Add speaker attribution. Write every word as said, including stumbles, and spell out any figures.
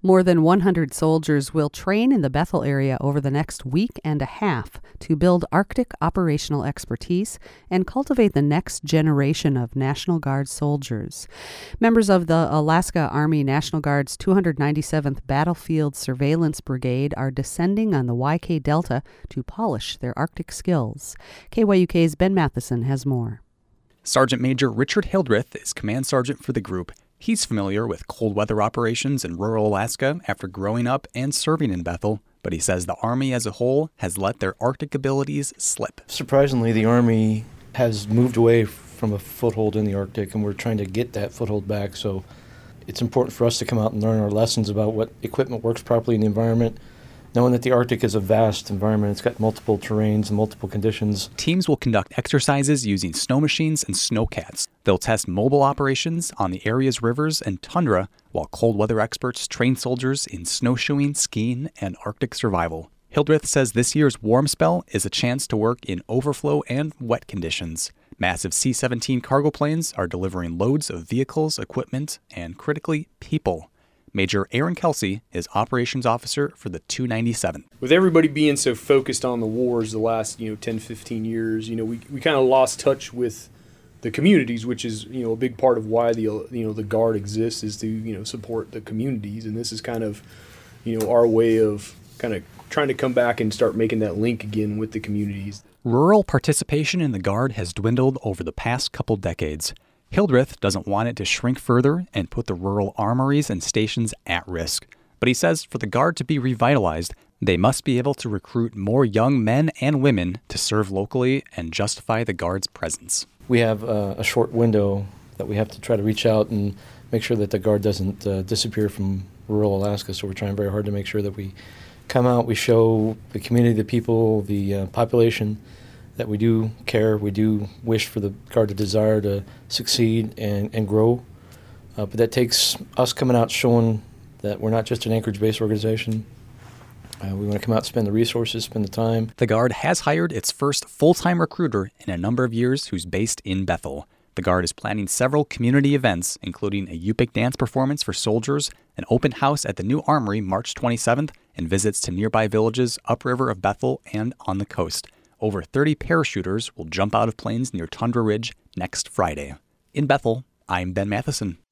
Speaker 1: More than one hundred soldiers will train in the Bethel area over the next week and a half to build Arctic operational expertise and cultivate the next generation of National Guard soldiers. Members of the Alaska Army National Guard's two hundred ninety-seventh Battlefield Surveillance Brigade are descending on the Y K Delta to polish their Arctic skills. K Y U K's Ben Matheson has more.
Speaker 2: Sergeant Major Richard Hildreth is command sergeant for the group. He's familiar with cold weather operations in rural Alaska after growing up and serving in Bethel, but he says the Army as a whole has let their Arctic abilities slip.
Speaker 3: Surprisingly, the Army has moved away from a foothold in the Arctic, and we're trying to get that foothold back. So it's important for us to come out and learn our lessons about what equipment works properly in the environment, knowing that the Arctic is a vast environment. It's got multiple terrains and multiple conditions.
Speaker 2: Teams will conduct exercises using snow machines and snowcats. They'll test mobile operations on the area's rivers and tundra, while cold weather experts train soldiers in snowshoeing, skiing, and Arctic survival. Hildreth says this year's warm spell is a chance to work in overflow and wet conditions. Massive C seventeen cargo planes are delivering loads of vehicles, equipment, and critically, people. Major Aaron Kelsey is operations officer for the two ninety-seventh.
Speaker 4: With everybody being so focused on the wars the last, you know, ten, fifteen years, you know, we, we kind of lost touch with the communities, which is, you know, a big part of why the, you know, the Guard exists, is to, you know, support the communities. And this is kind of, you know, our way of kind of trying to come back and start making that link again with the communities.
Speaker 2: Rural participation in the Guard has dwindled over the past couple decades. Hildreth doesn't want it to shrink further and put the rural armories and stations at risk. But he says for the Guard to be revitalized, they must be able to recruit more young men and women to serve locally and justify the Guard's presence.
Speaker 3: We have uh, a short window that we have to try to reach out and make sure that the Guard doesn't uh, disappear from rural Alaska. So we're trying very hard to make sure that we come out, we show the community, the people, the uh, population, that we do care, we do wish for the Guard to desire to succeed and, and grow. Uh, but that takes us coming out showing that we're not just an Anchorage-based organization. Uh, we want to come out and spend the resources, spend the time.
Speaker 2: The Guard has hired its first full-time recruiter in a number of years who's based in Bethel. The Guard is planning several community events, including a Yupik dance performance for soldiers, an open house at the new armory March twenty-seventh, and visits to nearby villages upriver of Bethel and on the coast. Over thirty parachuters will jump out of planes near Tundra Ridge next Friday. In Bethel, I'm Ben Matheson.